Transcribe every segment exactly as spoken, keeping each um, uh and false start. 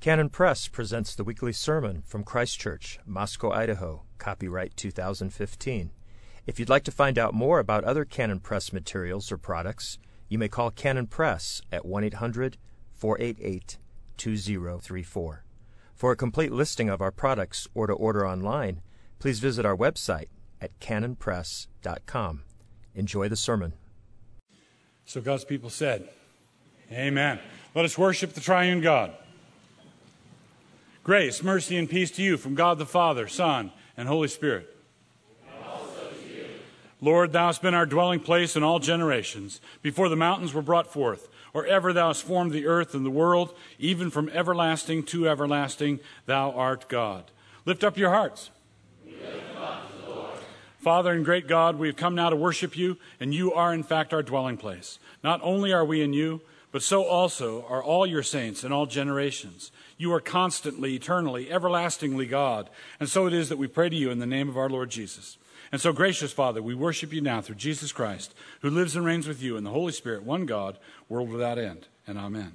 Canon Press presents the weekly sermon from Christ Church, Moscow, Idaho, copyright two thousand fifteen. If you'd like to find out more about other Canon Press materials or products, you may call Canon Press at one eight hundred, four eight eight, two zero three four. For a complete listing of our products or to order online, please visit our website at canon press dot com. Enjoy the sermon. So God's people said, Amen. Let us worship the triune God. Grace, mercy, and peace to you from God the Father, Son, and Holy Spirit. And also to you. Lord, thou hast been our dwelling place in all generations, before the mountains were brought forth, or ever thou hast formed the earth and the world, even from everlasting to everlasting, thou art God. Lift up your hearts. We lift them up to the Lord. Father and great God, we have come now to worship you, and you are in fact our dwelling place. Not only are we in you, but so also are all your saints in all generations. You are constantly, eternally, everlastingly God. And so it is that we pray to you in the name of our Lord Jesus. And so, gracious Father, we worship you now through Jesus Christ, who lives and reigns with you in the Holy Spirit, one God, world without end. And amen.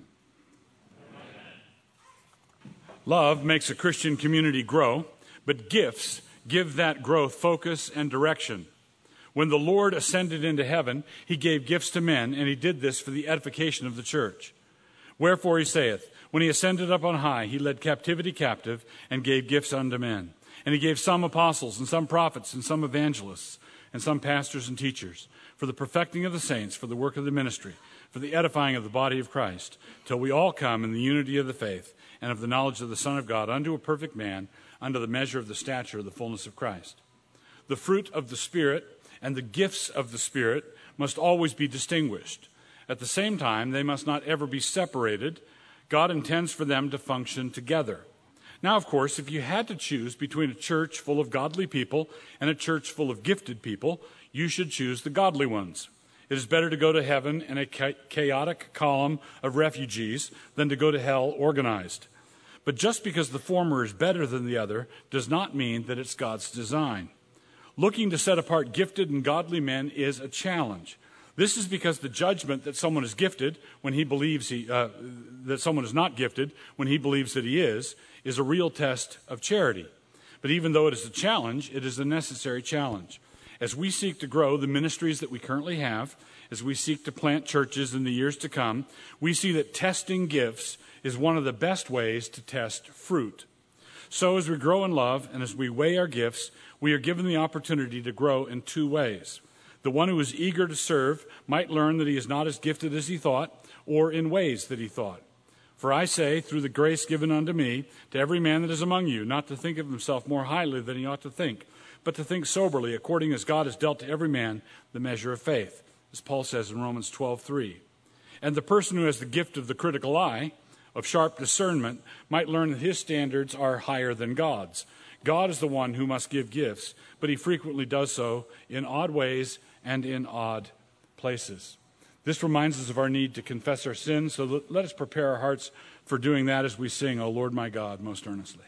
Amen. Love makes a Christian community grow, but gifts give that growth focus and direction. When the Lord ascended into heaven, he gave gifts to men, and he did this for the edification of the church. Wherefore he saith, when he ascended up on high, he led captivity captive and gave gifts unto men. And he gave some apostles, and some prophets, and some evangelists, and some pastors and teachers, for the perfecting of the saints, for the work of the ministry, for the edifying of the body of Christ, till we all come in the unity of the faith and of the knowledge of the Son of God, unto a perfect man, unto the measure of the stature of the fullness of Christ. The fruit of the Spirit and the gifts of the Spirit must always be distinguished. At the same time, they must not ever be separated. God intends for them to function together. Now, of course, if you had to choose between a church full of godly people and a church full of gifted people, you should choose the godly ones. It is better to go to heaven in a chaotic column of refugees than to go to hell organized. But just because the former is better than the other does not mean that it's God's design. Looking to set apart gifted and godly men is a challenge. This is because the judgment that someone is gifted when he believes he, uh, that someone is not gifted when he believes that he is, is a real test of charity. But even though it is a challenge, it is a necessary challenge. As we seek to grow the ministries that we currently have, as we seek to plant churches in the years to come, we see that testing gifts is one of the best ways to test fruit. So as we grow in love and as we weigh our gifts, we are given the opportunity to grow in two ways. The one who is eager to serve might learn that he is not as gifted as he thought, or in ways that he thought. For I say, through the grace given unto me, to every man that is among you, not to think of himself more highly than he ought to think, but to think soberly, according as God has dealt to every man the measure of faith, as Paul says in Romans twelve three. And the person who has the gift of the critical eye, of sharp discernment, might learn that his standards are higher than God's. God is the one who must give gifts, but he frequently does so in odd ways and in odd places. This reminds us of our need to confess our sins, so let us prepare our hearts for doing that as we sing, O Lord my God, most earnestly.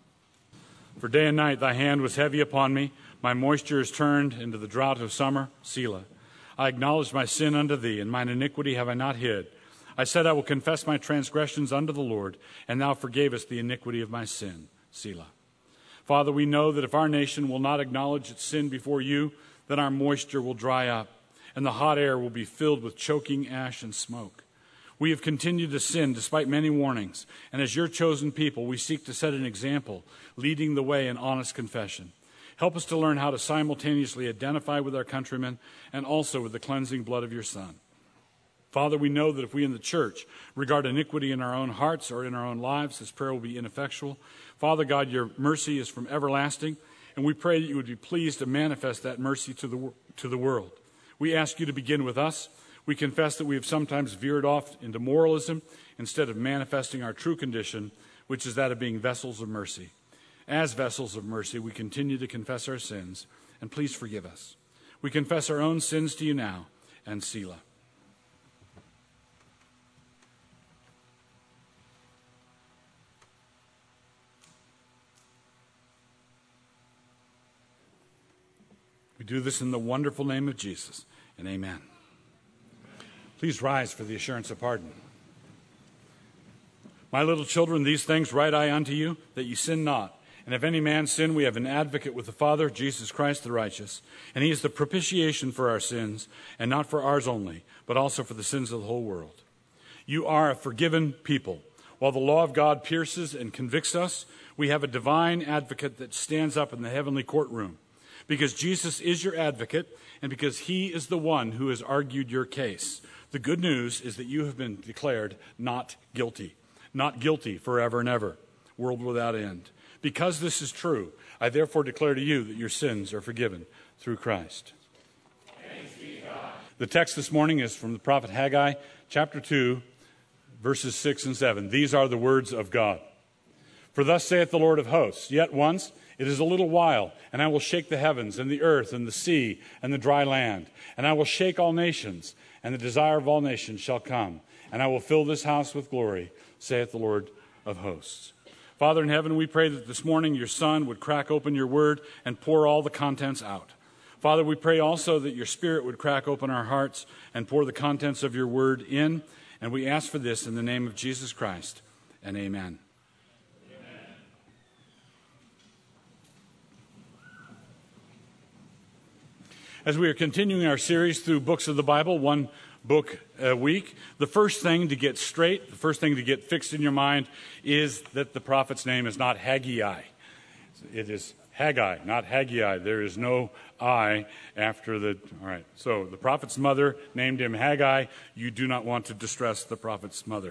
For day and night thy hand was heavy upon me, my moisture is turned into the drought of summer, Selah. I acknowledged my sin unto thee, and mine iniquity have I not hid. I said, I will confess my transgressions unto the Lord, and thou forgavest the iniquity of my sin, Selah. Father, we know that if our nation will not acknowledge its sin before you, then our moisture will dry up, and the hot air will be filled with choking ash and smoke. We have continued to sin despite many warnings, and as your chosen people, we seek to set an example, leading the way in honest confession. Help us to learn how to simultaneously identify with our countrymen and also with the cleansing blood of your Son. Father, we know that if we in the church regard iniquity in our own hearts or in our own lives, this prayer will be ineffectual. Father God, your mercy is from everlasting, and we pray that you would be pleased to manifest that mercy to the, to the world. We ask you to begin with us. We confess that we have sometimes veered off into moralism instead of manifesting our true condition, which is that of being vessels of mercy. As vessels of mercy, we continue to confess our sins, and please forgive us. We confess our own sins to you now, and Selah. We do this in the wonderful name of Jesus, and amen. Please rise for the assurance of pardon. My little children, these things write I unto you, that ye sin not. And if any man sin, we have an advocate with the Father, Jesus Christ the righteous. And he is the propitiation for our sins, and not for ours only, but also for the sins of the whole world. You are a forgiven people. While the law of God pierces and convicts us, we have a divine advocate that stands up in the heavenly courtroom. Because Jesus is your advocate, and because he is the one who has argued your case. The good news is that you have been declared not guilty. Not guilty forever and ever, world without end. Because this is true, I therefore declare to you that your sins are forgiven through Christ. Thanks be to God. The text this morning is from the prophet Haggai, chapter two, verses six and seven. These are the words of God. For thus saith the Lord of hosts, yet once it is a little while, and I will shake the heavens and the earth and the sea and the dry land. And I will shake all nations, and the desire of all nations shall come. And I will fill this house with glory, saith the Lord of hosts. Father in heaven, we pray that this morning your Son would crack open your word and pour all the contents out. Father, we pray also that your Spirit would crack open our hearts and pour the contents of your word in. And we ask for this in the name of Jesus Christ, and amen. Amen. As we are continuing our series through books of the Bible, one book a week, the first thing to get straight, the first thing to get fixed in your mind is that the prophet's name is not Haggai. It is Haggai, not Haggai. There is no I after the, all right. So the prophet's mother named him Haggai. You do not want to distress the prophet's mother.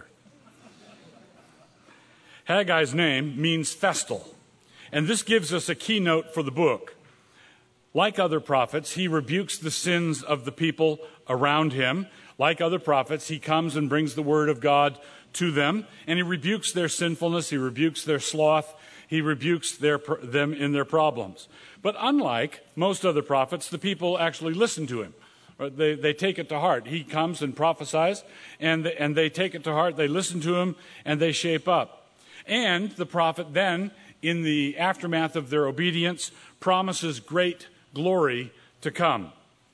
Haggai's name means festal, and this gives us a keynote for the book. Like other prophets, he rebukes the sins of the people around him. Like other prophets, he comes and brings the word of God to them, and he rebukes their sinfulness, he rebukes their sloth, he rebukes their, them in their problems. But unlike most other prophets, the people actually listen to him. They, they take it to heart. He comes and prophesies, and they, and they take it to heart, they listen to him, and they shape up. And the prophet then, in the aftermath of their obedience, promises great glory to come.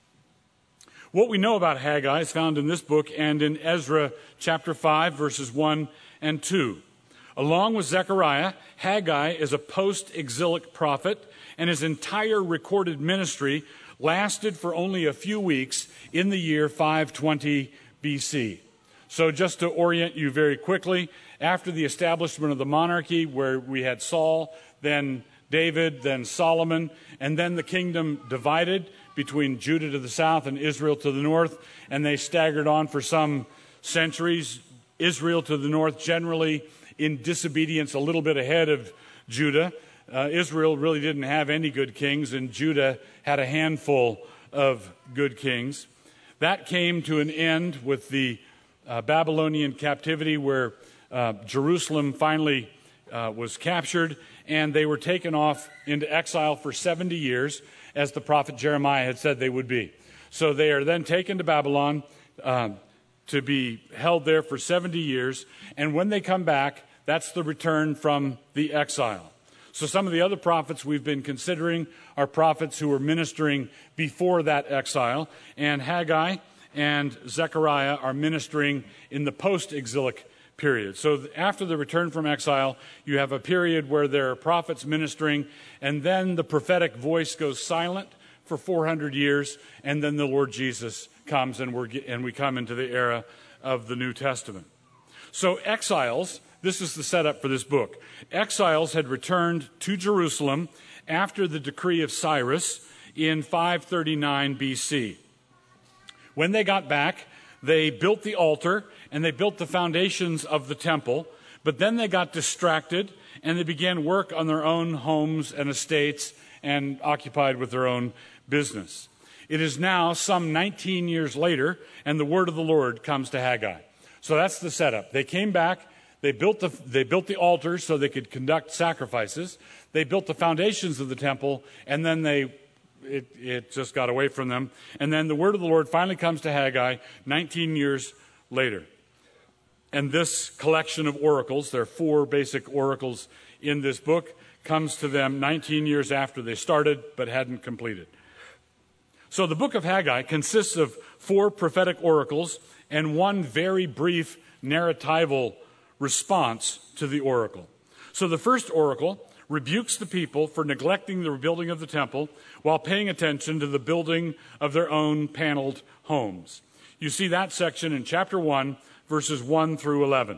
What we know about Haggai is found in this book and in Ezra chapter five, verses one and two. Along with Zechariah, Haggai is a post-exilic prophet, and his entire recorded ministry lasted for only a few weeks in the year five twenty B C. So just to orient you very quickly, after the establishment of the monarchy, where we had Saul, then David, then Solomon, and then the kingdom divided between Judah to the south and Israel to the north, and they staggered on for some centuries. Israel to the north, generally in disobedience, a little bit ahead of Judah. Uh, Israel really didn't have any good kings, and Judah had a handful of good kings. That came to an end with the uh, Babylonian captivity, where uh, Jerusalem finally uh, was captured, and they were taken off into exile for seventy years, as the prophet Jeremiah had said they would be. So they are then taken to Babylon um, to be held there for seventy years, and when they come back, that's the return from the exile. So some of the other prophets we've been considering are prophets who were ministering before that exile, and Haggai and Zechariah are ministering in the post-exilic period. So after the return from exile, you have a period where there are prophets ministering, and then the prophetic voice goes silent for four hundred years, and then the Lord Jesus comes, and, we're, and we come into the era of the New Testament. So exiles, this is the setup for this book. Exiles had returned to Jerusalem after the decree of Cyrus in five thirty-nine B C. When they got back, they built the altar and they built the foundations of the temple, but then they got distracted and they began work on their own homes and estates and occupied with their own business. It is now some nineteen years later, and the word of the Lord comes to Haggai. So that's the setup. They came back, they built the, they built the altar so they could conduct sacrifices, they built the foundations of the temple, and then they It, it just got away from them. And then the word of the Lord finally comes to Haggai nineteen years later. And this collection of oracles, there are four basic oracles in this book, comes to them nineteen years after they started but hadn't completed. So the book of Haggai consists of four prophetic oracles and one very brief narratival response to the oracle. So the first oracle rebukes the people for neglecting the rebuilding of the temple while paying attention to the building of their own paneled homes. You see that section in chapter one, verses one through eleven.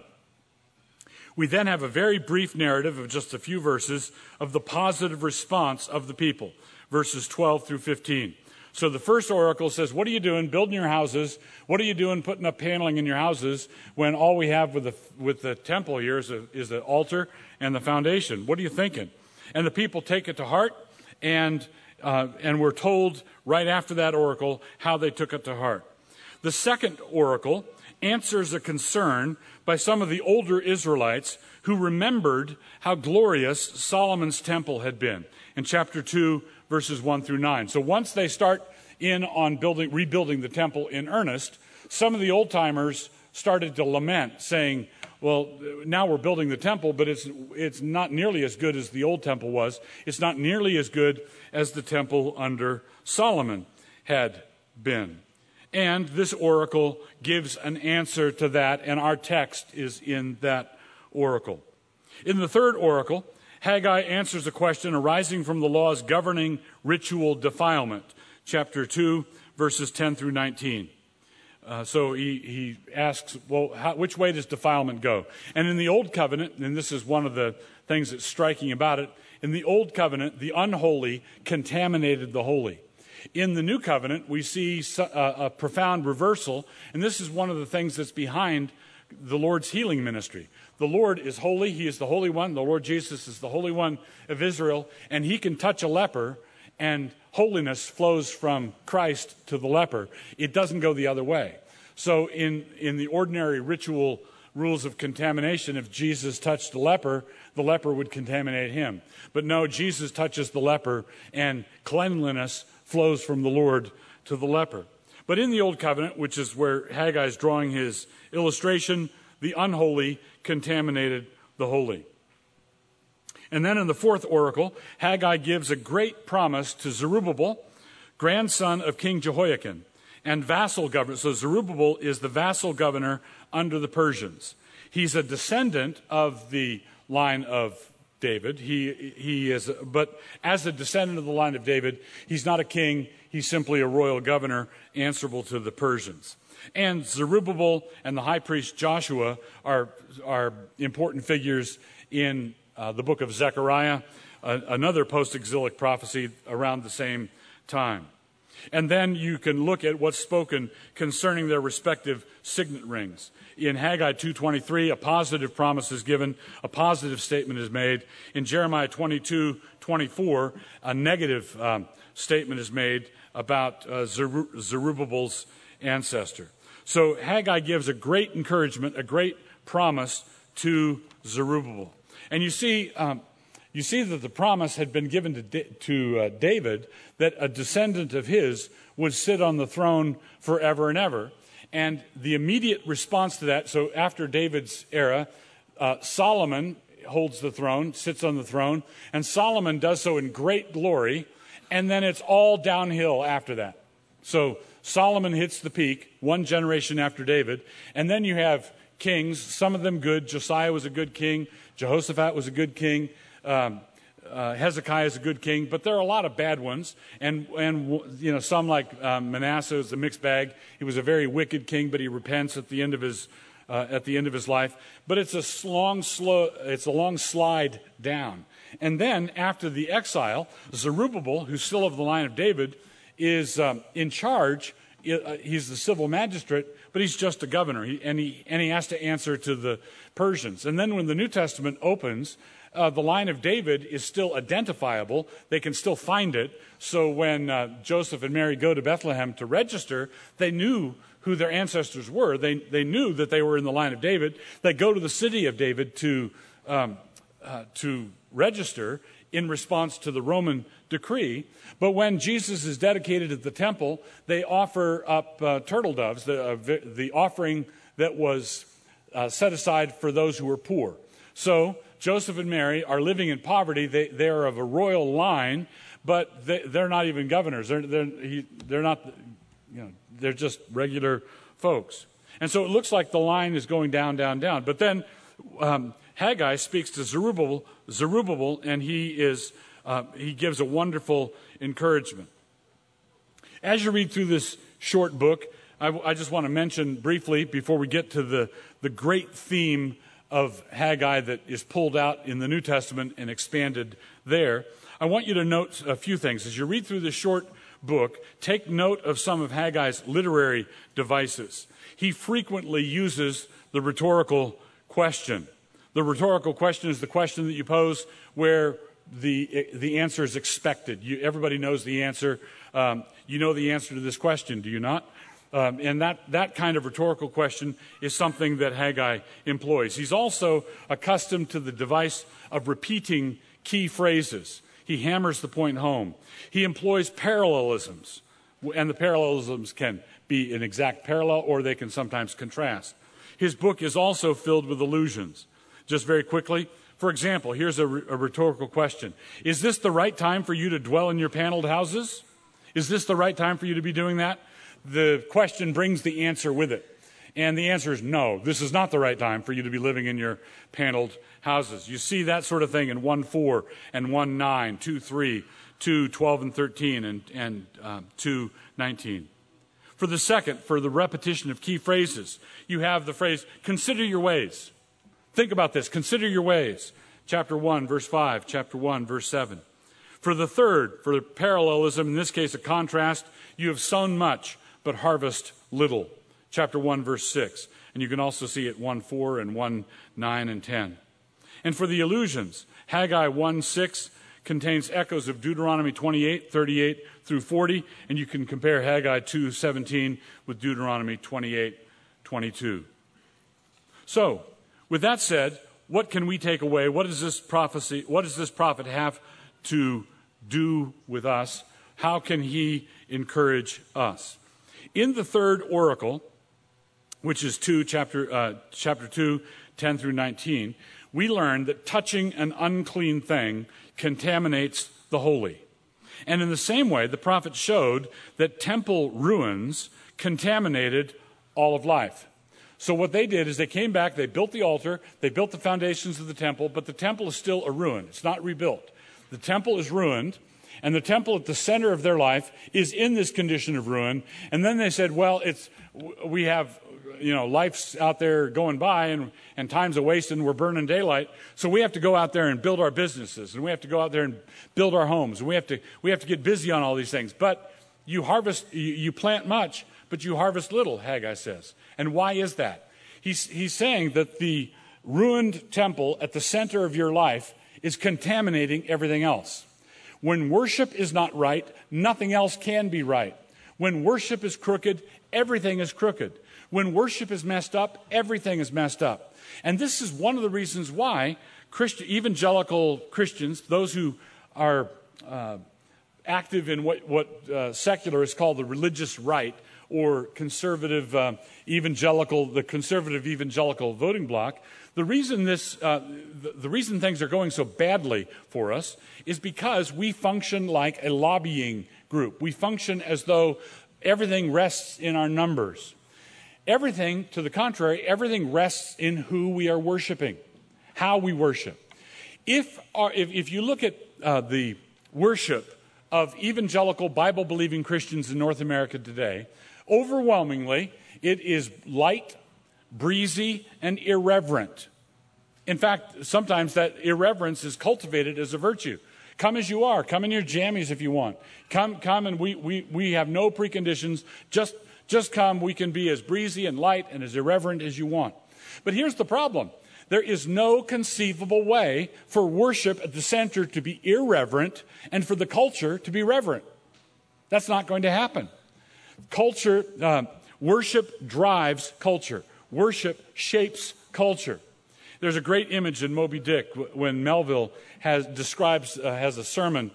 We then have a very brief narrative of just a few verses of the positive response of the people, verses twelve through fifteen. So the first oracle says, what are you doing building your houses? What are you doing putting up paneling in your houses when all we have with the, with the temple here is, a, is the altar and the foundation? What are you thinking? And the people take it to heart, and, uh, and we're told right after that oracle how they took it to heart. The second oracle answers a concern by some of the older Israelites who remembered how glorious Solomon's temple had been in chapter two, verses one through nine. So once they start in on building, rebuilding the temple in earnest, some of the old-timers started to lament, saying, well, now we're building the temple, but it's it's not nearly as good as the old temple was. It's not nearly as good as the temple under Solomon had been. And this oracle gives an answer to that, and our text is in that oracle. In the third oracle, Haggai answers a question arising from the laws governing ritual defilement, chapter two, verses ten through nineteen. Uh, so he, he asks, well, how, which way does defilement go? And in the Old Covenant, and this is one of the things that's striking about it, in the Old Covenant, the unholy contaminated the holy. In the New Covenant, we see a, a profound reversal, and this is one of the things that's behind the Lord's healing ministry. The Lord is holy. He is the Holy One. The Lord Jesus is the Holy One of Israel, and he can touch a leper, and holiness flows from Christ to the leper. It doesn't go the other way. So in, in the ordinary ritual rules of contamination, if Jesus touched the leper, the leper would contaminate him. But no, Jesus touches the leper, and cleanliness flows from the Lord to the leper. But in the Old Covenant, which is where Haggai is drawing his illustration, the unholy contaminated the holy. And then in the fourth oracle, Haggai gives a great promise to Zerubbabel, grandson of King Jehoiakim, and vassal governor. So Zerubbabel is the vassal governor under the Persians. He's a descendant of the line of David. He he is, but as a descendant of the line of David, he's not a king. He's simply a royal governor answerable to the Persians. And Zerubbabel and the high priest Joshua are are important figures in uh, the book of Zechariah, uh, another post-exilic prophecy around the same time. And then you can look at what's spoken concerning their respective signet rings. In Haggai two twenty-three, a positive promise is given, a positive statement is made. In Jeremiah twenty-two twenty-four, a negative um, statement is made about uh, Zeru- Zerubbabel's ancestor. So Haggai gives a great encouragement, a great promise to Zerubbabel. And you see, um, you see that the promise had been given to, da- to uh, David that a descendant of his would sit on the throne forever and ever. And the immediate response to that, so after David's era, uh, Solomon holds the throne, sits on the throne, and Solomon does so in great glory, and then it's all downhill after that. So Solomon hits the peak, one generation after David, and then you have kings, some of them good. Josiah was a good king. Jehoshaphat was a good king. Um, uh, Hezekiah is a good king, but there are a lot of bad ones. And, and you know, some like um, Manasseh is a mixed bag. He was a very wicked king, but he repents at the end of his uh, at the end of his life. But it's a long, slow, it's a long slide down. And then after the exile, Zerubbabel, who's still of the line of David, is um, in charge. He's the civil magistrate, but he's just a governor, he, and, he, and he has to answer to the Persians. And then when the New Testament opens, uh, the line of David is still identifiable. They can still find it. So when uh, Joseph and Mary go to Bethlehem to register, they knew who their ancestors were. They, they knew that they were in the line of David. They go to the city of David to, um, uh, to register in response to the Roman decree. But when Jesus is dedicated at the temple, they offer up uh, turtle doves, the, uh, the offering that was uh, set aside for those who were poor. So Joseph and Mary are living in poverty. They, they're of a royal line, but they, they're not even governors. They're, they're, he, they're not, you know, they're just regular folks. And so it looks like the line is going down, down, down. But then um, Haggai speaks to Zerubbabel, Zerubbabel and he is uh, he gives a wonderful encouragement. As you read through this short book, I, I just want to mention briefly, before we get to the, the great theme of Haggai that is pulled out in the New Testament and expanded there, I want you to note a few things. As you read through this short book, take note of some of Haggai's literary devices. He frequently uses the rhetorical question. The rhetorical question is the question that you pose where the the answer is expected. You, everybody knows the answer. Um, you know the answer to this question, do you not? Um, and that, that kind of rhetorical question is something that Haggai employs. He's also accustomed to the device of repeating key phrases. He hammers the point home. He employs parallelisms, and the parallelisms can be an exact parallel or they can sometimes contrast. His book is also filled with allusions. Just very quickly, for example, here's a, a rhetorical question. Is this the right time for you to dwell in your paneled houses? Is this the right time for you to be doing that? The question brings the answer with it. And the answer is no, this is not the right time for you to be living in your paneled houses. You see that sort of thing in one four and one nine, two three, two twelve and thirteen, and, and um, two nineteen. For the second, for the repetition of key phrases, you have the phrase, consider your ways. Think about this, consider your ways. Chapter one, verse five, chapter one, verse seven. For the third, for the parallelism, in this case a contrast, you have sown much, but harvest little. Chapter one, verse six. And you can also see it one four and one nine and ten. And for the allusions, Haggai one six contains echoes of Deuteronomy twenty-eight, thirty-eight through forty, and you can compare Haggai two seventeen with Deuteronomy twenty-eight, twenty-two. So, with that said, what can we take away? What does this prophecy, what does this prophet have to do with us? How can he encourage us? In the third oracle, which is two, chapter, uh, chapter two, ten through nineteen, we learn that touching an unclean thing contaminates the holy. And in the same way, the prophet showed that temple ruins contaminated all of life. So what they did is they came back, they built the altar, they built the foundations of the temple, but the temple is still a ruin. It's not rebuilt. The temple is ruined, and the temple at the center of their life is in this condition of ruin. And then they said, well, it's we have, you know, life's out there going by, and, and time's a waste, and we're burning daylight. So we have to go out there and build our businesses, and we have to go out there and build our homes, and we have to we have to get busy on all these things. But you harvest, you, you plant much, but you harvest little, Haggai says. And why is that? He's, he's saying that the ruined temple at the center of your life is contaminating everything else. When worship is not right, nothing else can be right. When worship is crooked, everything is crooked. When worship is messed up, everything is messed up. And this is one of the reasons why Christian, evangelical Christians, those who are uh, active in what, what uh, secular is called the religious right, or conservative uh, evangelical, the conservative evangelical voting bloc, the reason this, uh, the, the reason things are going so badly for us is because we function like a lobbying group. We function as though everything rests in our numbers. Everything, to the contrary, everything rests in who we are worshiping, how we worship. If, our, if, if you look at uh, the worship of evangelical Bible-believing Christians in North America today, overwhelmingly, it is light, breezy, and irreverent. In fact, sometimes that irreverence is cultivated as a virtue. Come as you are. Come in your jammies if you want. Come, come, and we we we have no preconditions. Just just come. We can be as breezy and light and as irreverent as you want. But here's the problem. There is no conceivable way for worship at the center to be irreverent and for the culture to be reverent. That's not going to happen. Culture, uh, worship drives culture. Worship shapes culture. There's a great image in Moby Dick when Melville has describes uh, has a sermon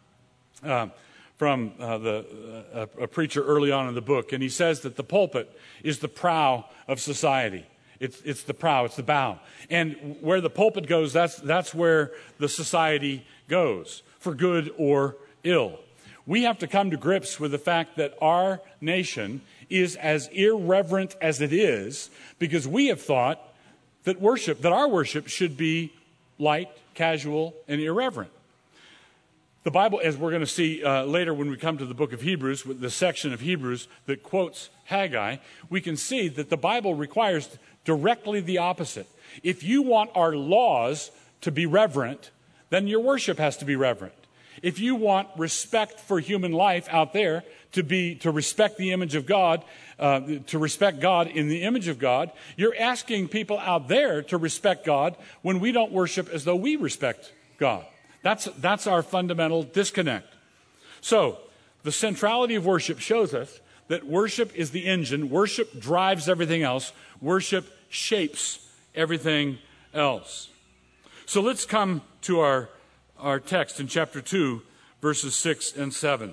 uh, from uh, the uh, a preacher early on in the book, and he says that the pulpit is the prow of society. It's it's the prow, it's the bow, and where the pulpit goes, that's that's where the society goes, for good or ill. We have to come to grips with the fact that our nation is as irreverent as it is because we have thought that worship, that our worship should be light, casual, and irreverent. The Bible, as we're going to see uh, later when we come to the book of Hebrews, with the section of Hebrews that quotes Haggai, we can see that the Bible requires directly the opposite. If you want our laws to be reverent, then your worship has to be reverent. If you want respect for human life out there, to be to respect the image of God, uh, to respect God in the image of God, you're asking people out there to respect God when we don't worship as though we respect God. That's, that's our fundamental disconnect. So, the centrality of worship shows us that worship is the engine, worship drives everything else, worship shapes everything else. So let's come to our, our text in chapter two, verses six and seven.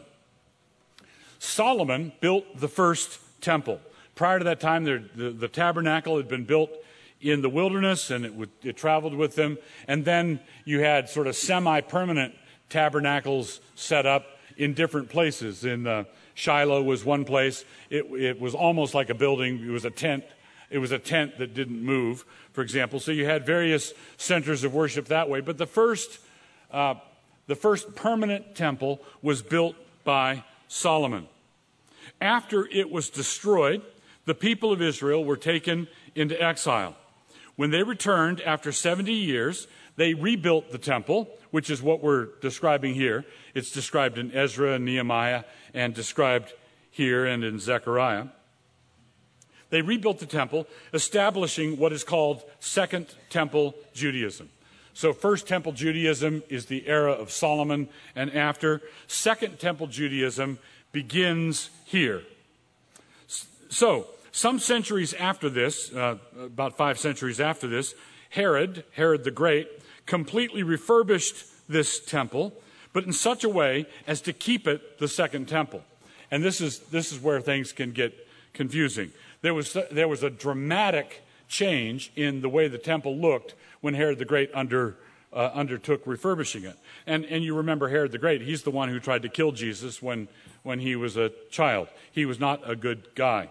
Solomon built the first temple. Prior to that time, the, the, the tabernacle had been built in the wilderness, and it, would, it traveled with them. And then you had sort of semi-permanent tabernacles set up in different places. In uh, Shiloh was one place. It, it was almost like a building. It was a tent. It was a tent that didn't move, for example. So you had various centers of worship that way. But the first, uh, the first permanent temple was built by Solomon. After it was destroyed, the people of Israel were taken into exile. When they returned after seventy years, they rebuilt the temple, which is what we're describing here. It's described in Ezra and Nehemiah and described here and in Zechariah. They rebuilt the temple, establishing what is called Second Temple Judaism. So First Temple Judaism is the era of Solomon and after. Second Temple Judaism begins here. So, some centuries after this, uh, about five centuries after this, Herod, Herod the Great, completely refurbished this temple, but in such a way as to keep it the Second Temple. And this is this is where things can get confusing. There was there was a dramatic change in the way the temple looked when Herod the Great under uh, undertook refurbishing it. And and you remember Herod the Great? He's the one who tried to kill Jesus when when he was a child. He was not a good guy.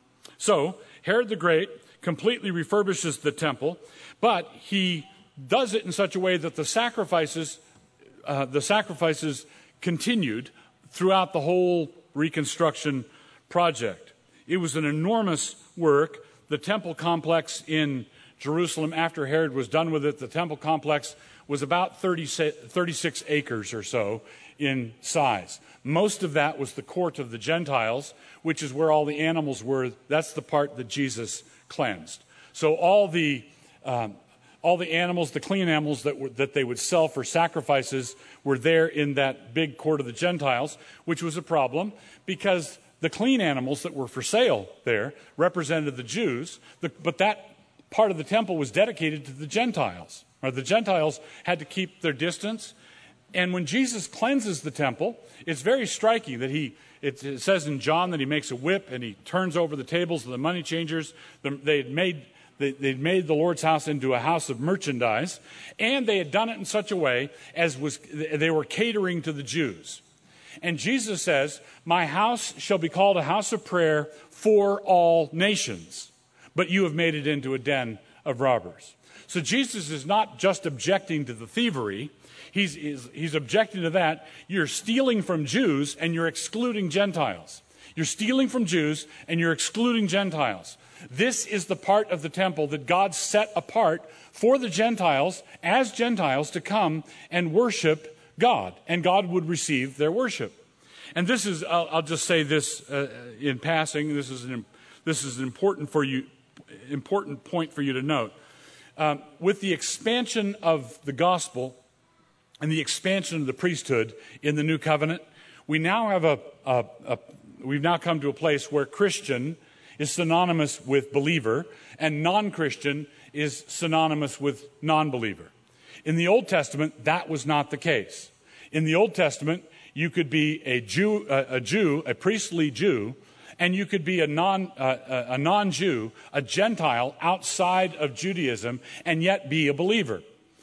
So, Herod the Great completely refurbishes the temple, but he does it in such a way that the sacrifices, uh, the sacrifices continued throughout the whole reconstruction project. It was an enormous work. The temple complex in Jerusalem, after Herod was done with it, the temple complex was about thirty, thirty-six acres or so in size. Most of that was the court of the Gentiles, which is where all the animals were. That's the part that Jesus cleansed. So all the um, all the animals, the clean animals that were, that they would sell for sacrifices, were there in that big court of the Gentiles, which was a problem because the clean animals that were for sale there represented the Jews, the, but that part of the temple was dedicated to the Gentiles. Or the Gentiles had to keep their distance. And when Jesus cleanses the temple, it's very striking that he, it, it says in John that he makes a whip and he turns over the tables of the money changers. The, they had made, they, they'd made the Lord's house into a house of merchandise, and they had done it in such a way as was they were catering to the Jews. And Jesus says, "My house shall be called a house of prayer for all nations, but you have made it into a den of robbers." So Jesus is not just objecting to the thievery. He's, he's, he's objecting to that. You're stealing from Jews and you're excluding Gentiles. You're stealing from Jews and you're excluding Gentiles. This is the part of the temple that God set apart for the Gentiles, as Gentiles, to come and worship God. And God would receive their worship. And this is, I'll, I'll just say this uh, in passing, this is an, this is an important, for you, important point for you to note. Um, with the expansion of the gospel and the expansion of the priesthood in the new covenant, we now have a, a, a we've now come to a place where Christian is synonymous with believer and non-Christian is synonymous with non-believer. In the Old Testament, that was not the case. In the Old Testament, you could be a Jew, a, a Jew, a priestly Jew, and you could be a non uh, a non-Jew, a Gentile outside of Judaism, and yet be a believer.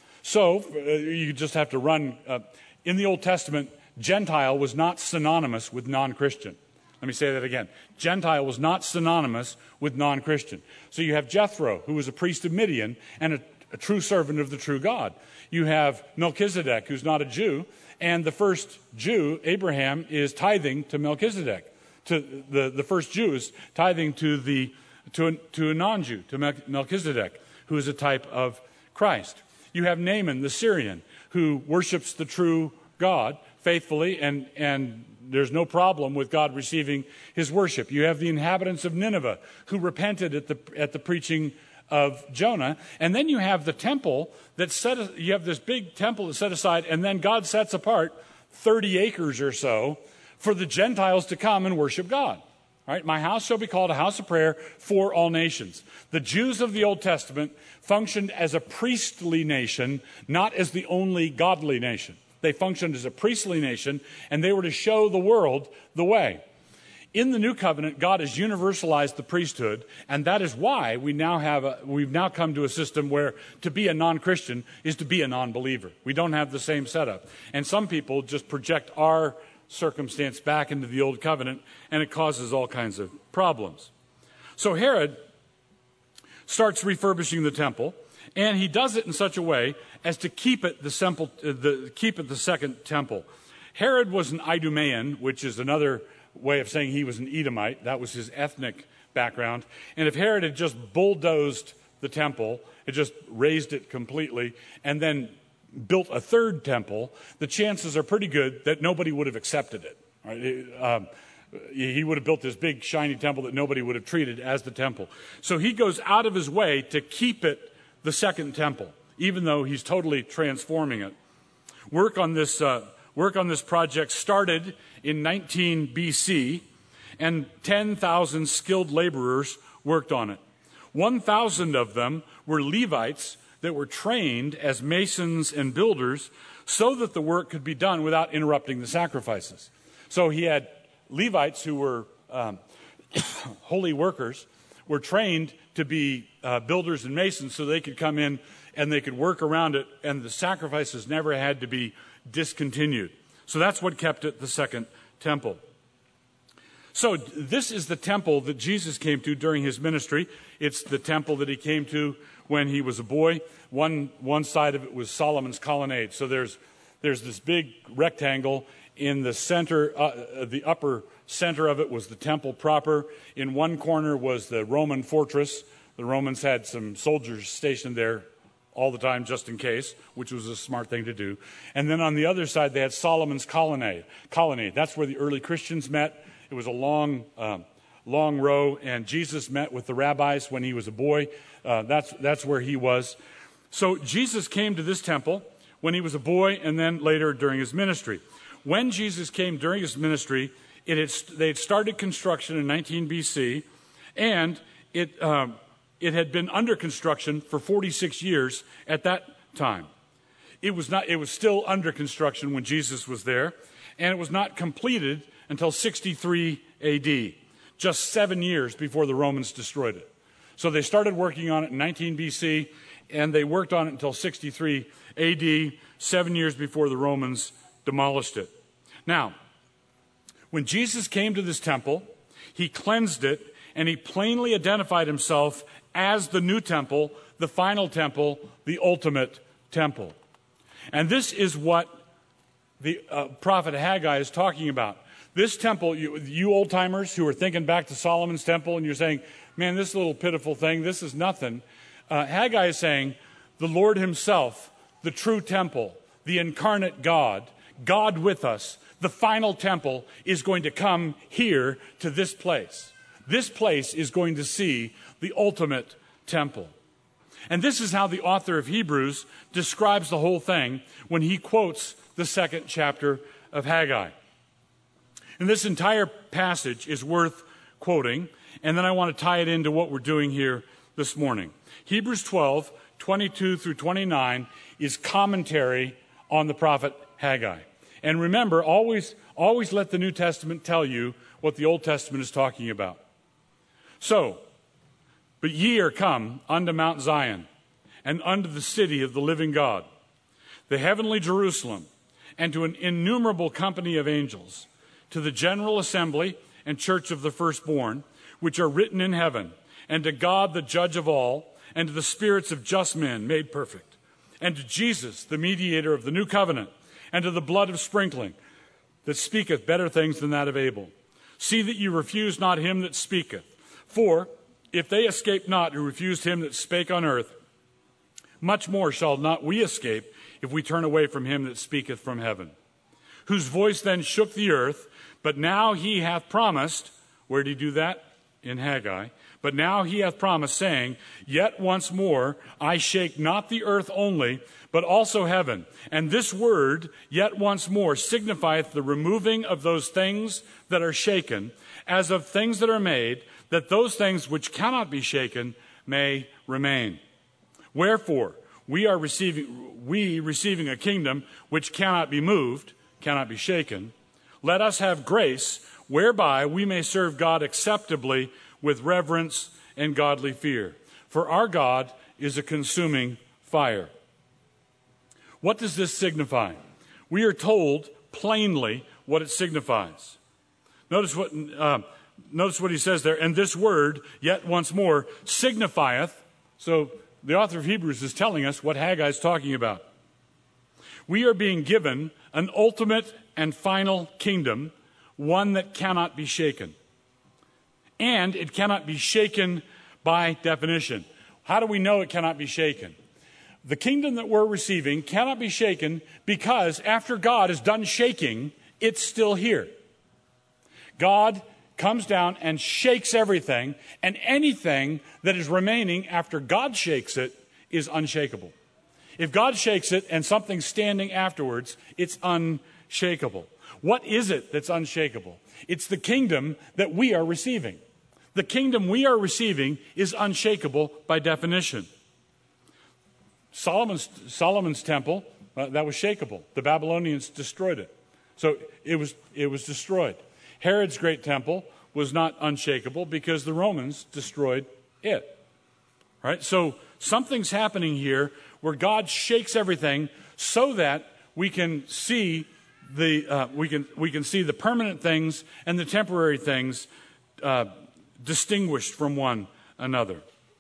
So uh, you just have to run. Uh, in the Old Testament, Gentile was not synonymous with non-Christian. Let me say that again. Gentile was not synonymous with non-Christian. So you have Jethro, who was a priest of Midian and a, a true servant of the true God. You have Melchizedek, who's not a Jew, and the first Jew, Abraham, is tithing to Melchizedek. To the, the first Jew is tithing to the to a, to a non-Jew, to Melchizedek, who is a type of Christ. You have Naaman, the Syrian, who worships the true God faithfully, and, and there's no problem with God receiving his worship. You have the inhabitants of Nineveh, who repented at the at the preaching of Jonah. And then you have the temple that set, you have this big temple that's set aside, and then God sets apart thirty acres or so for the Gentiles to come and worship God. All right, my house shall be called a house of prayer for all nations. The Jews of the Old Testament functioned as a priestly nation, not as the only godly nation. They functioned as a priestly nation, and they were to show the world the way. In the New Covenant, God has universalized the priesthood, and that is why we now have a, we've now come to a system where to be a non-Christian is to be a non-believer. We don't have the same setup. And some people just project our circumstance back into the Old Covenant, and it causes all kinds of problems. So Herod starts refurbishing the temple, and he does it in such a way as to keep it the, temple, uh, the, keep it the second temple. Herod was an Idumean, which is another way of saying he was an Edomite. That was his ethnic background. And if Herod had just bulldozed the temple, had just razed it completely, and then built a third temple, the chances are pretty good that nobody would have accepted it. Right? Um, he would have built this big shiny temple that nobody would have treated as the temple. So he goes out of his way to keep it the second temple, even though he's totally transforming it. Work on this uh, work on this project started in nineteen B C, and ten thousand skilled laborers worked on it. one thousand of them were Levites that were trained as masons and builders so that the work could be done without interrupting the sacrifices. So he had Levites who were um, holy workers, were trained to be uh, builders and masons so they could come in and they could work around it, and the sacrifices never had to be discontinued. So that's what kept it the second temple. So this is the temple that Jesus came to during his ministry. It's the temple that he came to when he was a boy. One one side of it was Solomon's colonnade. So there's there's this big rectangle. In the center, uh, the upper center of it was the temple proper. In one corner was the Roman fortress. The Romans had some soldiers stationed there all the time just in case, which was a smart thing to do. And then on the other side, they had Solomon's colonnade. Colonnade. That's where the early Christians met. It was a long, um, long row, and Jesus met with the rabbis when he was a boy. Uh, that's that's where he was. So Jesus came to this temple when he was a boy, and then later during his ministry. When Jesus came during his ministry, it had, they had started construction in nineteen B C, and it um, it had been under construction for forty-six years at that time. It was not. It was still under construction when Jesus was there, and it was not completed until sixty-three A D, just seven years before the Romans destroyed it. So they started working on it in nineteen B C, and they worked on it until sixty-three A D, seven years before the Romans demolished it. Now, when Jesus came to this temple, he cleansed it, and he plainly identified himself as the new temple, the final temple, the ultimate temple. And this is what the uh, prophet Haggai is talking about. This temple, you, you old-timers who are thinking back to Solomon's temple, and you're saying, man, this little pitiful thing, this is nothing. Uh, Haggai is saying, the Lord himself, the true temple, the incarnate God, God with us, the final temple is going to come here to this place. This place is going to see the ultimate temple. And this is how the author of Hebrews describes the whole thing when he quotes the second chapter of Haggai. And this entire passage is worth quoting, and then I want to tie it into what we're doing here this morning. Hebrews twelve, twenty-two through twenty-nine is commentary on the prophet Haggai. And remember, always, always let the New Testament tell you what the Old Testament is talking about. So, but ye are come unto Mount Zion, and unto the city of the living God, the heavenly Jerusalem, and to an innumerable company of angels, to the general assembly, and church of the firstborn, which are written in heaven, and to God the judge of all, and to the spirits of just men made perfect, and to Jesus, the mediator of the new covenant, and to the blood of sprinkling, that speaketh better things than that of Abel. See that you refuse not him that speaketh. For if they escape not who refused him that spake on earth, much more shall not we escape if we turn away from him that speaketh from heaven. Whose voice then shook the earth, but now he hath promised, where did he do that? In Haggai. But now he hath promised, saying, Yet once more I shake not the earth only, but also heaven. And this word, yet once more, signifieth the removing of those things that are shaken, as of things that are made, that those things which cannot be shaken may remain. Wherefore, we are receiving, we receiving a kingdom which cannot be moved, cannot be shaken. Let us have grace, whereby we may serve God acceptably with reverence and godly fear. For our God is a consuming fire. What does this signify? We are told plainly what it signifies. Notice what, uh, notice what he says there. And this word, yet once more, signifieth. So the author of Hebrews is telling us what Haggai is talking about. We are being given an ultimate and final kingdom, one that cannot be shaken. And it cannot be shaken by definition. How do we know it cannot be shaken? The kingdom that we're receiving cannot be shaken because after God is done shaking, it's still here. God comes down and shakes everything, and anything that is remaining after God shakes it is unshakable. If God shakes it and something's standing afterwards, it's unshakable. What is it that's unshakable? It's the kingdom that we are receiving. The kingdom we are receiving is unshakable by definition. Solomon's, Solomon's temple, uh, that was shakeable. The Babylonians destroyed it. So it was, it was destroyed. Herod's great temple was not unshakable because the Romans destroyed it. Right? So something's happening here where God shakes everything so that we can see the uh, we can we can see the permanent things and the temporary things uh, distinguished from one another.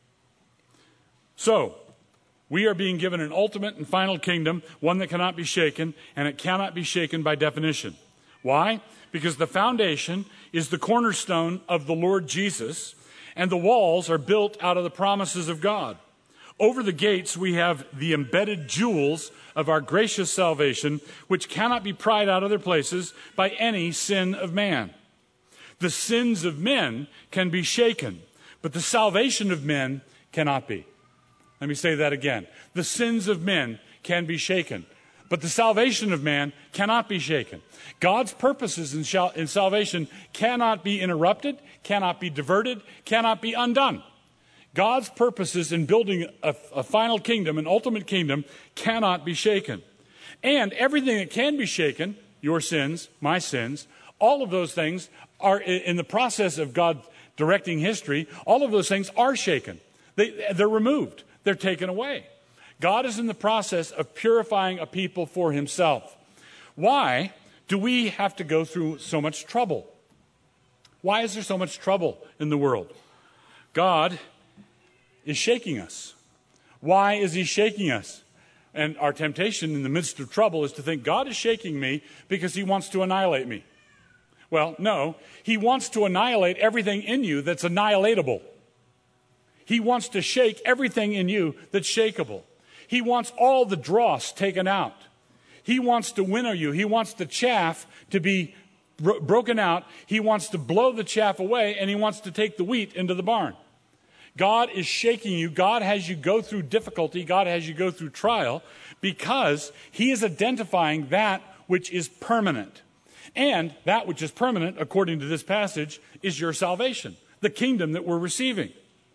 So we are being given an ultimate and final kingdom, one that cannot be shaken, and it cannot be shaken by definition. Why? Because the foundation is the cornerstone of the Lord Jesus, and the walls are built out of the promises of God. Over the gates we have the embedded jewels of our gracious salvation, which cannot be pried out of their places by any sin of man. The sins of men can be shaken, but the salvation of men cannot be. Let me say that again. The sins of men can be shaken, but the salvation of man cannot be shaken. God's purposes in, shal- in salvation cannot be interrupted, cannot be diverted, cannot be undone. God's purposes in building a, a final kingdom, an ultimate kingdom, cannot be shaken. And everything that can be shaken, your sins, my sins, all of those things are in the process of God directing history, all of those things are shaken. They, they're removed. They're taken away. God is in the process of purifying a people for himself. Why do we have to go through so much trouble? Why is there so much trouble in the world? God is shaking us. Why is he shaking us? And our temptation in the midst of trouble is to think God is shaking me because he wants to annihilate me. Well, no. He wants to annihilate everything in you that's annihilatable. He wants to shake everything in you that's shakeable. He wants all the dross taken out. He wants to winnow you. He wants the chaff to be bro- broken out. He wants to blow the chaff away, and he wants to take the wheat into the barn. God is shaking you. God has you go through difficulty. God has you go through trial because he is identifying that which is permanent. And that which is permanent, according to this passage, is your salvation, the kingdom that we're receiving.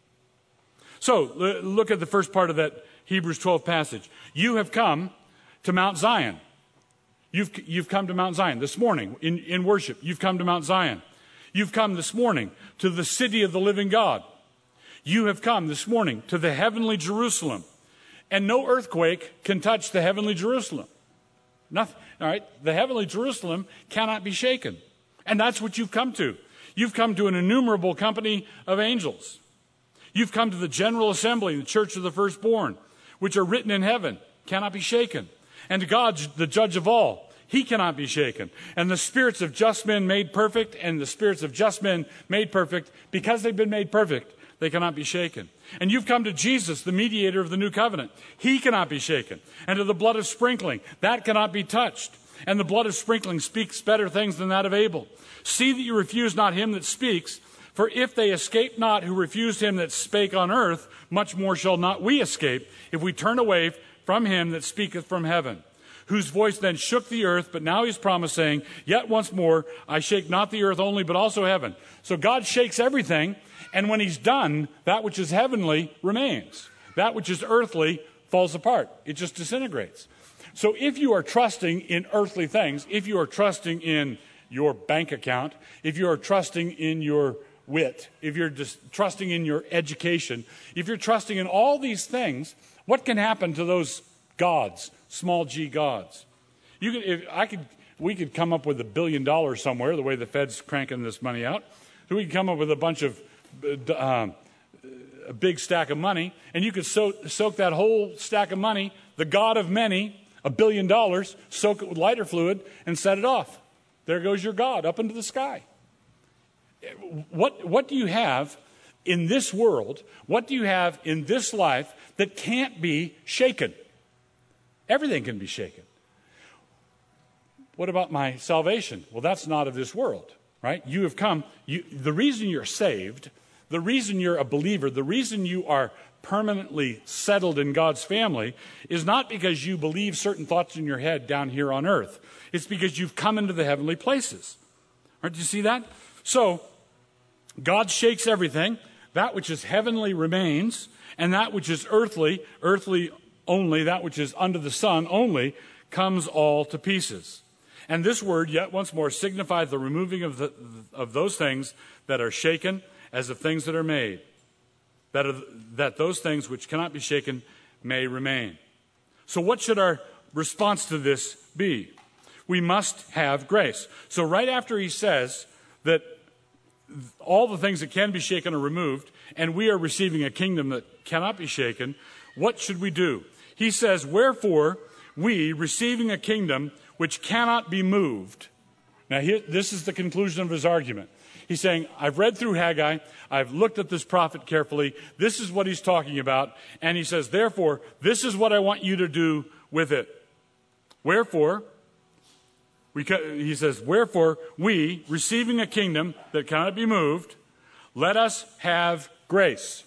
So look at the first part of that Hebrews twelve passage. You have come to Mount Zion. You've, you've come to Mount Zion this morning in, in worship. You've come to Mount Zion. You've come this morning to the city of the living God. You have come this morning to the heavenly Jerusalem. And no earthquake can touch the heavenly Jerusalem. Nothing. All right? The heavenly Jerusalem cannot be shaken. And that's what you've come to. You've come to an innumerable company of angels. You've come to the general assembly, the church of the firstborn, which are written in heaven, cannot be shaken. And to God, the judge of all, he cannot be shaken. And the spirits of just men made perfect, and the spirits of just men made perfect, because they've been made perfect, they cannot be shaken. And you've come to Jesus, the mediator of the new covenant. He cannot be shaken. And to the blood of sprinkling, that cannot be touched. And the blood of sprinkling speaks better things than that of Abel. See that you refuse not him that speaks, for if they escape not who refused him that spake on earth, much more shall not we escape, if we turn away from him that speaketh from heaven. Whose voice then shook the earth, but now he's promised, saying, yet once more, I shake not the earth only, but also heaven. So God shakes everything, and when he's done, that which is heavenly remains. That which is earthly falls apart. It just disintegrates. So if you are trusting in earthly things, if you are trusting in your bank account, if you are trusting in your wit, if you're just trusting in your education, if you're trusting in all these things, what can happen to those gods, small g gods? You could, if I could, we could come up with a billion dollars somewhere, the way the Fed's cranking this money out. So we could come up with a bunch of, uh, a big stack of money, and you could soak, soak that whole stack of money, the God of many, a billion dollars, soak it with lighter fluid, and set it off. There goes your God up into the sky. What, what do you have in this world, what do you have in this life that can't be shaken? Everything can be shaken. What about my salvation? Well, that's not of this world, right? You have come, you, the reason you're saved, the reason you're a believer, the reason you are permanently settled in God's family is not because you believe certain thoughts in your head down here on earth. It's because you've come into the heavenly places. All right, do you see that? So, God shakes everything. That which is heavenly remains, and that which is earthly, earthly only, that which is under the sun only, comes all to pieces. And this word, yet once more, signifies the removing of, the, of those things that are shaken as of things that are made, that, are, that those things which cannot be shaken may remain. So what should our response to this be? We must have grace. So right after he says that all the things that can be shaken are removed, and we are receiving a kingdom that cannot be shaken, what should we do? He says, wherefore, we, receiving a kingdom which cannot be moved. Now, here, this is the conclusion of his argument. He's saying, I've read through Haggai, I've looked at this prophet carefully, this is what he's talking about, and he says, therefore, this is what I want you to do with it. Wherefore, we, he says, wherefore, we, receiving a kingdom that cannot be moved, let us have grace,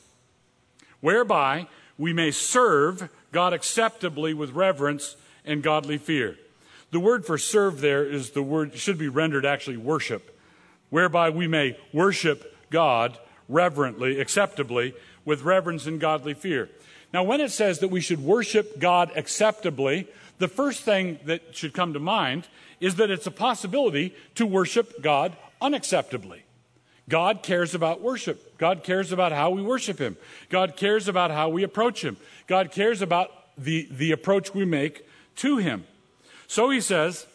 whereby we may serve God acceptably with reverence and godly fear. The word for serve there is the word, should be rendered actually worship, whereby we may worship God reverently, acceptably, with reverence and godly fear. Now, when it says that we should worship God acceptably, the first thing that should come to mind is that it's a possibility to worship God unacceptably. God cares about worship. God cares about how we worship him. God cares about how we approach him. God cares about the, the approach we make to him. So he says,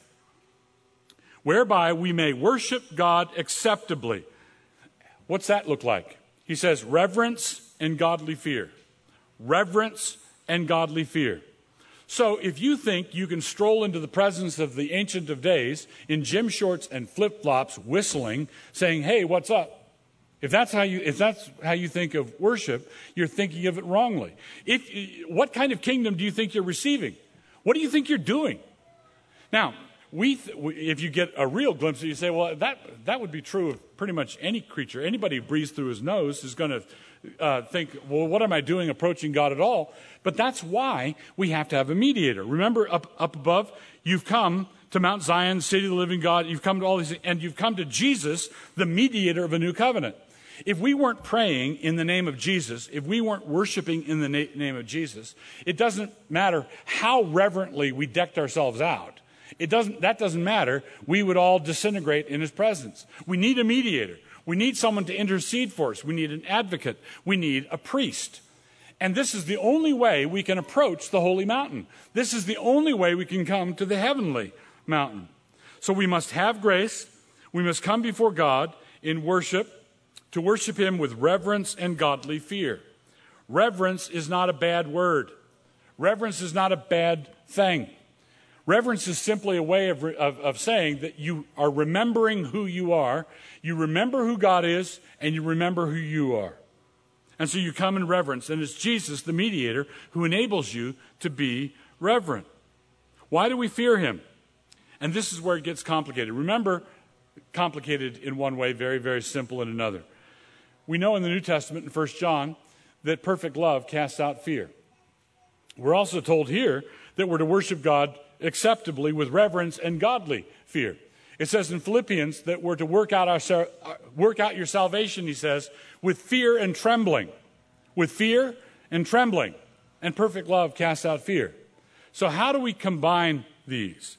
whereby we may worship God acceptably. What's that look like? He says, reverence and godly fear. Reverence and godly fear. So if you think you can stroll into the presence of the Ancient of Days in gym shorts and flip-flops, whistling, saying, hey, what's up? If that's how you, if that's how you think of worship, you're thinking of it wrongly. If, what kind of kingdom do you think you're receiving? What do you think you're doing? Now, we, th- if you get a real glimpse, you say, well, that, that would be true of pretty much any creature. Anybody who breathes through his nose is going to uh, think, well, what am I doing approaching God at all? But that's why we have to have a mediator. Remember up, up above, you've come to Mount Zion, city of the living God. You've come to all these, and you've come to Jesus, the mediator of a new covenant. If we weren't praying in the name of Jesus, if we weren't worshiping in the na- name of Jesus, it doesn't matter how reverently we decked ourselves out. It doesn't, that doesn't matter. We would all disintegrate in his presence. We need a mediator. We need someone to intercede for us. We need an advocate. We need a priest. And this is the only way we can approach the holy mountain. This is the only way we can come to the heavenly mountain. So we must have grace. We must come before God in worship, to worship him with reverence and godly fear. Reverence is not a bad word. Reverence is not a bad thing. Reverence is simply a way of, of, of saying that you are remembering who you are, you remember who God is, and you remember who you are. And so you come in reverence, and it's Jesus, the mediator, who enables you to be reverent. Why do we fear him? And this is where it gets complicated. Remember, complicated in one way, very, very simple in another. We know in the New Testament, in First John, that perfect love casts out fear. We're also told here that we're to worship God acceptably with reverence and godly fear. It says in Philippians that we're to work out our work out your salvation, he says, with fear and trembling. With fear and trembling. And perfect love casts out fear. So how do we combine these?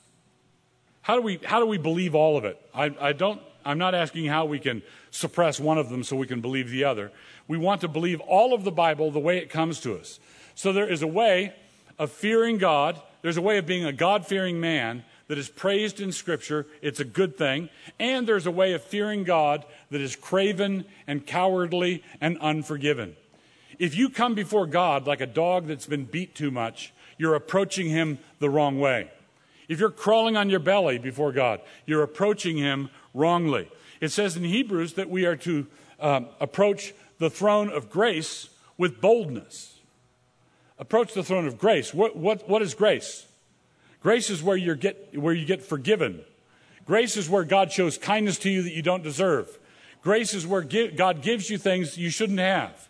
How do we how do we believe all of it? I, I don't I'm not asking how we can suppress one of them so we can believe the other. We want to believe all of the Bible the way it comes to us. So there is a way of fearing God. There's a way of being a God-fearing man that is praised in Scripture. It's a good thing. And there's a way of fearing God that is craven and cowardly and unforgiving. If you come before God like a dog that's been beat too much, you're approaching him the wrong way. If you're crawling on your belly before God, you're approaching him wrongly. It says in Hebrews that we are to um, approach the throne of grace with boldness. Approach the throne of grace. What, what, what is grace? Grace is where you get where you get forgiven. Grace is where God shows kindness to you that you don't deserve. Grace is where give, God gives you things you shouldn't have.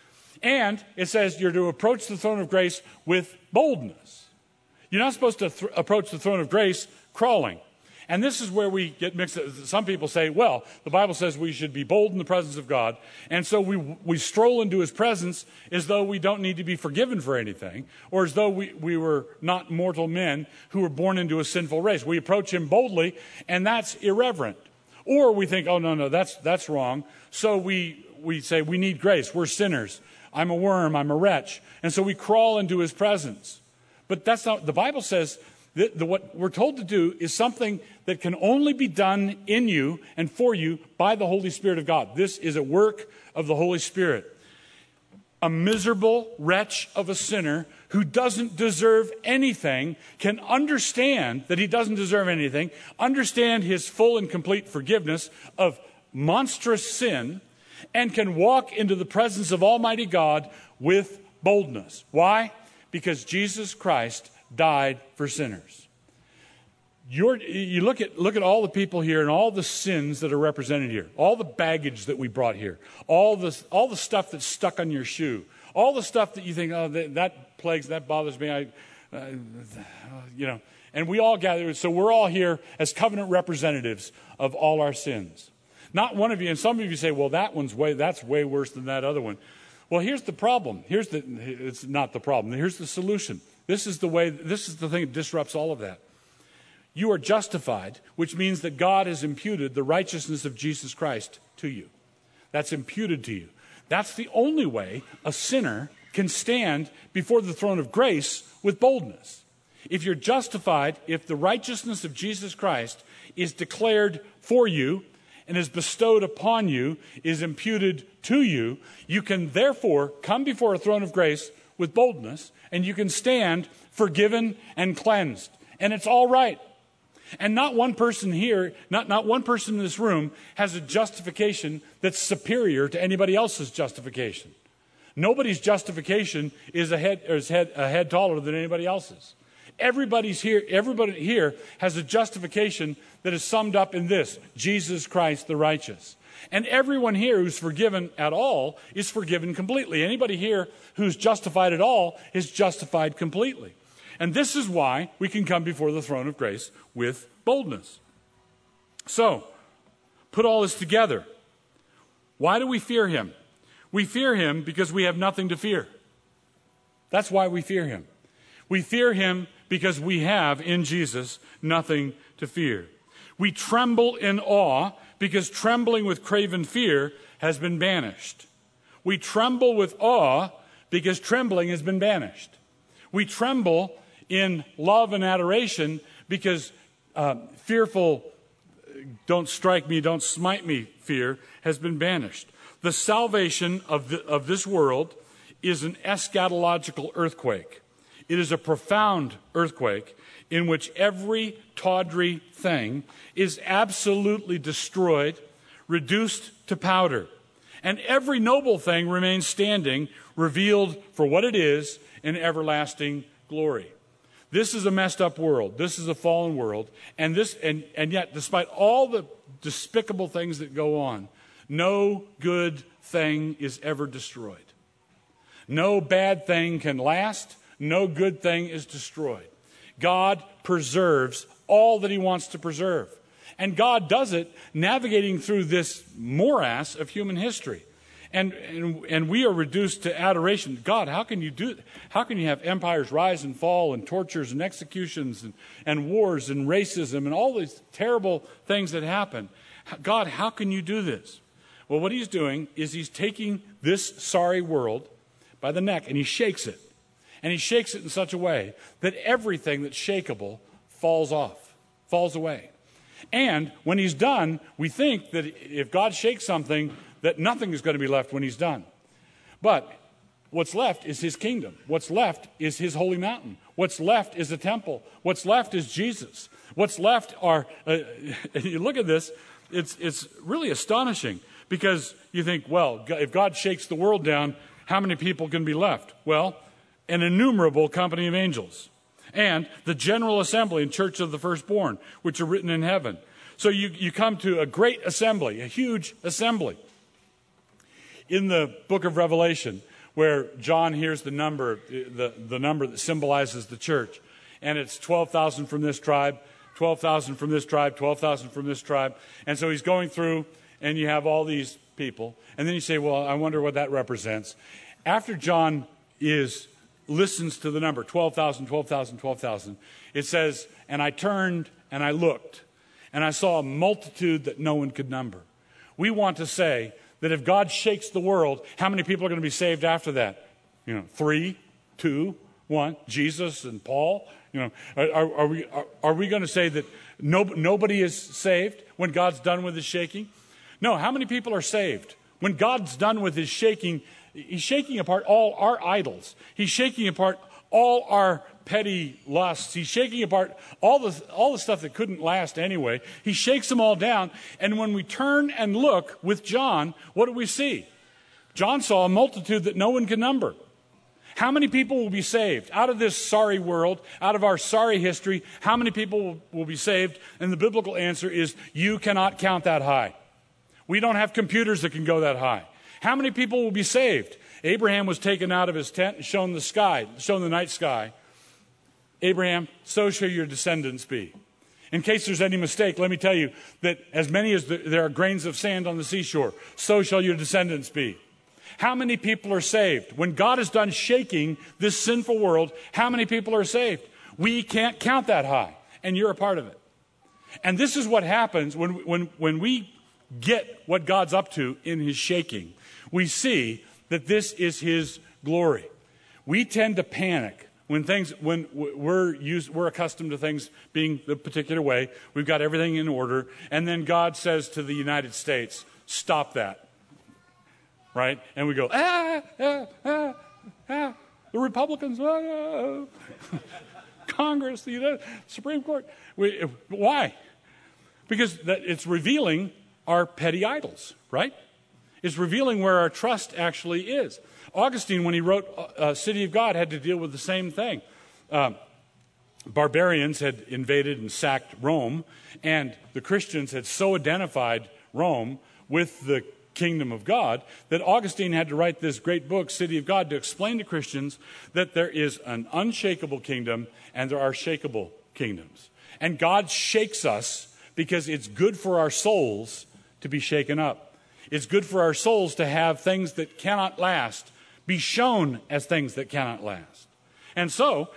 And it says you're to approach the throne of grace with boldness. You're not supposed to th- approach the throne of grace crawling. And this is where we get mixed up. Some people say, well, the Bible says we should be bold in the presence of God. And so we we stroll into his presence as though we don't need to be forgiven for anything, or as though we, we were not mortal men who were born into a sinful race. We approach him boldly, and that's irreverent. Or we think, oh, no, no, that's that's wrong. So we, we say we need grace. We're sinners. I'm a worm. I'm a wretch. And so we crawl into his presence. But that's not, the Bible says that the, what we're told to do is something that can only be done in you and for you by the Holy Spirit of God. This is a work of the Holy Spirit. A miserable wretch of a sinner who doesn't deserve anything can understand that he doesn't deserve anything, understand his full and complete forgiveness of monstrous sin, and can walk into the presence of Almighty God with boldness. Why? Because Jesus Christ died for sinners. You're, you look at look at all the people here and all the sins that are represented here, all the baggage that we brought here, all the all the stuff that's stuck on your shoe, all the stuff that you think, oh, that, that plagues, that bothers me, I, uh, you know. And we all gather, so we're all here as covenant representatives of all our sins. Not one of you, and some of you say, well, that one's way that's way worse than that other one. Well, here's the problem. Here's the it's not the problem. Here's the solution. This is the way. This is the thing that disrupts all of that. You are justified, which means that God has imputed the righteousness of Jesus Christ to you. That's imputed to you. That's the only way a sinner can stand before the throne of grace with boldness. If you're justified, if the righteousness of Jesus Christ is declared for you and is bestowed upon you, is imputed to you, you can therefore come before a throne of grace with boldness, and you can stand forgiven and cleansed. And it's all right. And not one person here, not, not one person in this room has a justification that's superior to anybody else's justification. Nobody's justification is a head, or is head, a head taller than anybody else's. Everybody's here, everybody here has a justification that is summed up in this: Jesus Christ the righteous. And everyone here who's forgiven at all is forgiven completely. Anybody here who's justified at all is justified completely. And this is why we can come before the throne of grace with boldness. So, put all this together. Why do we fear him? We fear him because we have nothing to fear. That's why we fear him. We fear him because we have in Jesus nothing to fear. We tremble in awe because trembling with craven fear has been banished. We tremble with awe because trembling has been banished. We tremble in love and adoration because uh, fearful don't strike me, don't smite me fear has been banished. The salvation of, the, of this world is an eschatological earthquake. It is a profound earthquake in which every tawdry thing is absolutely destroyed, reduced to powder. And every noble thing remains standing, revealed for what it is in everlasting glory. This is a messed up world. This is a fallen world. And this, and, and yet, despite all the despicable things that go on, no good thing is ever destroyed. No bad thing can last. No good thing is destroyed. God preserves all that he wants to preserve. And God does it navigating through this morass of human history. And, and, and we are reduced to adoration. God, how can you do how can you have empires rise and fall and tortures and executions and, and wars and racism and all these terrible things that happen? God, how can you do this? Well, what he's doing is he's taking this sorry world by the neck and he shakes it. And he shakes it in such a way that everything that's shakeable falls off, falls away. And when he's done, we think that if God shakes something, that nothing is going to be left when he's done. But what's left is his kingdom. What's left is his holy mountain. What's left is a temple. What's left is Jesus. What's left are, uh, you look at this, it's, it's really astonishing because you think, well, if God shakes the world down, how many people can be left? Well, an innumerable company of angels. And the general assembly and church of the firstborn, which are written in heaven. So you, you come to a great assembly, a huge assembly. In the book of Revelation, where John hears the number, the, the number that symbolizes the church, and it's twelve thousand from this tribe, twelve thousand from this tribe, twelve thousand from this tribe. And so he's going through, and you have all these people. And then you say, well, I wonder what that represents. After John is listens to the number, twelve thousand, twelve thousand, twelve thousand, it says, and I turned and I looked, and I saw a multitude that no one could number. We want to say that if God shakes the world, how many people are going to be saved after that? You know, three, two, one, Jesus and Paul. You know, are, are we are, are we going to say that no, nobody is saved when God's done with his shaking? No, how many people are saved? When God's done with his shaking, he's shaking apart all our idols. He's shaking apart all our petty lusts. He's shaking apart all the all the stuff that couldn't last anyway. He shakes them all down. And when we turn and look with John, what do we see? John saw a multitude that no one can number. How many people will be saved out of this sorry world, out of our sorry history? How many people will, will be saved? And the biblical answer is you cannot count that high. We don't have computers that can go that high. How many people will be saved? Abraham was taken out of his tent and shown the sky, shown the night sky. Abraham, so shall your descendants be. In case there's any mistake, let me tell you that as many as the, there are grains of sand on the seashore, so shall your descendants be. How many people are saved? When God is done shaking this sinful world, how many people are saved? We can't count that high, and you're a part of it. And this is what happens when, when, when we get what God's up to in his shaking. We see that this is his glory. We tend to panic when things, when we're used, we're accustomed to things being the particular way. We've got everything in order. And then God says to the United States, stop that. Right? And we go, ah, ah, ah, ah. The Republicans, ah, ah. Congress, the United, Supreme Court. We, why? Because that it's revealing our petty idols, right? It's revealing where our trust actually is. Augustine, when he wrote uh, City of God, had to deal with the same thing. Um, barbarians had invaded and sacked Rome, and the Christians had so identified Rome with the kingdom of God that Augustine had to write this great book, City of God, to explain to Christians that there is an unshakable kingdom and there are shakeable kingdoms. And God shakes us because it's good for our souls to be shaken up. It's good for our souls to have things that cannot last be shown as things that cannot last. And so,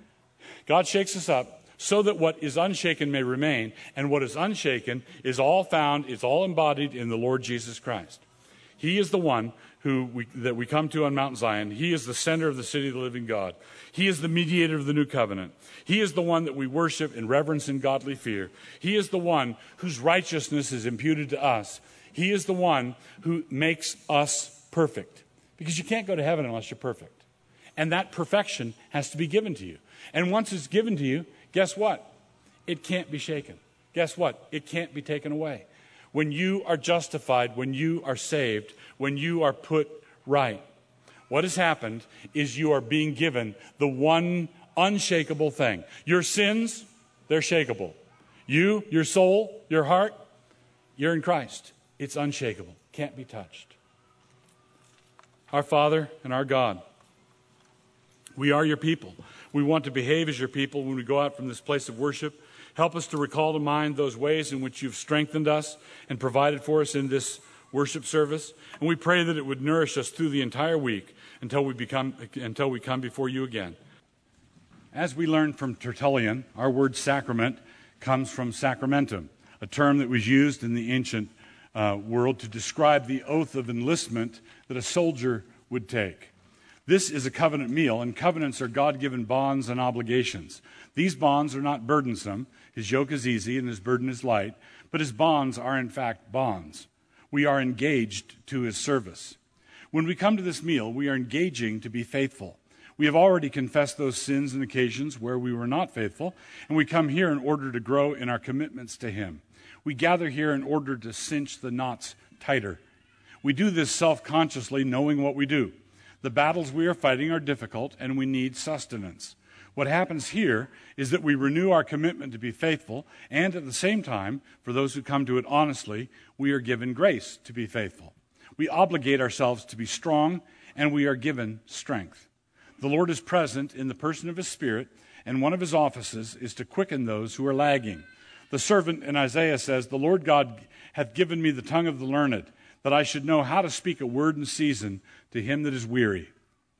God shakes us up so that what is unshaken may remain, and what is unshaken is all found, is all embodied in the Lord Jesus Christ. He He is the one who we, that we come to on Mount Zion. He is the center of the city of the living God. He is the mediator of the new covenant. He is the one that we worship in reverence and godly fear. He is the one whose righteousness is imputed to us. He is the one who makes us perfect. Because you can't go to heaven unless you're perfect. And that perfection has to be given to you. And once it's given to you, guess what? It can't be shaken. Guess what? It can't be taken away. When you are justified, when you are saved, when you are put right, what has happened is you are being given the one unshakable thing. Your sins, they're shakeable. You, your soul, your heart, you're in Christ. It's unshakable. Can't be touched. Our Father and our God, we are your people. We want to behave as your people when we go out from this place of worship. Help us to recall to mind those ways in which you've strengthened us and provided for us in this worship service. And we pray that it would nourish us through the entire week until we become until we come before you again. As we learned from Tertullian, our word sacrament comes from sacramentum, a term that was used in the ancient uh, world to describe the oath of enlistment that a soldier would take. This is a covenant meal, and covenants are God-given bonds and obligations. These bonds are not burdensome. His yoke is easy and his burden is light, but his bonds are in fact bonds. We are engaged to his service. When we come to this meal, we are engaging to be faithful. We have already confessed those sins and occasions where we were not faithful, and we come here in order to grow in our commitments to him. We gather here in order to cinch the knots tighter. We do this self-consciously, knowing what we do. The battles we are fighting are difficult, and we need sustenance. What happens here is that we renew our commitment to be faithful, and at the same time, for those who come to it honestly, we are given grace to be faithful. We obligate ourselves to be strong, and we are given strength. The Lord is present in the person of his Spirit, and one of his offices is to quicken those who are lagging. The servant in Isaiah says, "The Lord God hath given me the tongue of the learned, that I should know how to speak a word in season to him that is weary."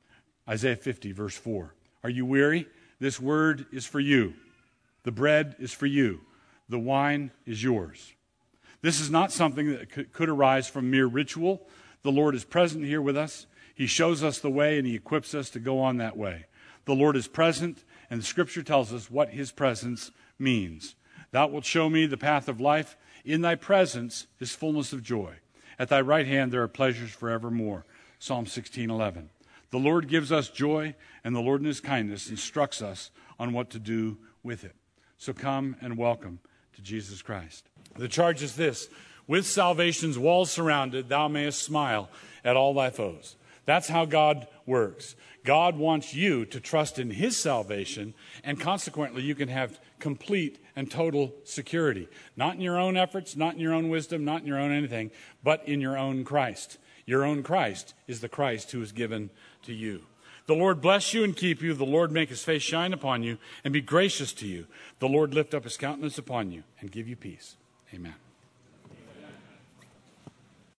Isaiah fifty, verse four. Are you weary? This word is for you. The bread is for you. The wine is yours. This is not something that could arise from mere ritual. The Lord is present here with us. He shows us the way, and he equips us to go on that way. The Lord is present, and the Scripture tells us what his presence means. Thou wilt show me the path of life. In thy presence is fullness of joy. At thy right hand there are pleasures forevermore. Psalm sixteen eleven. The Lord gives us joy, and the Lord in his kindness instructs us on what to do with it. So come and welcome to Jesus Christ. The charge is this: with salvation's walls surrounded, thou mayest smile at all thy foes. That's how God works. God wants you to trust in his salvation, and consequently you can have complete and total security. Not in your own efforts, not in your own wisdom, not in your own anything, but in your own Christ. Your own Christ is the Christ who is given to you. The Lord bless you and keep you. The Lord make his face shine upon you and be gracious to you. The Lord lift up his countenance upon you and give you peace. Amen.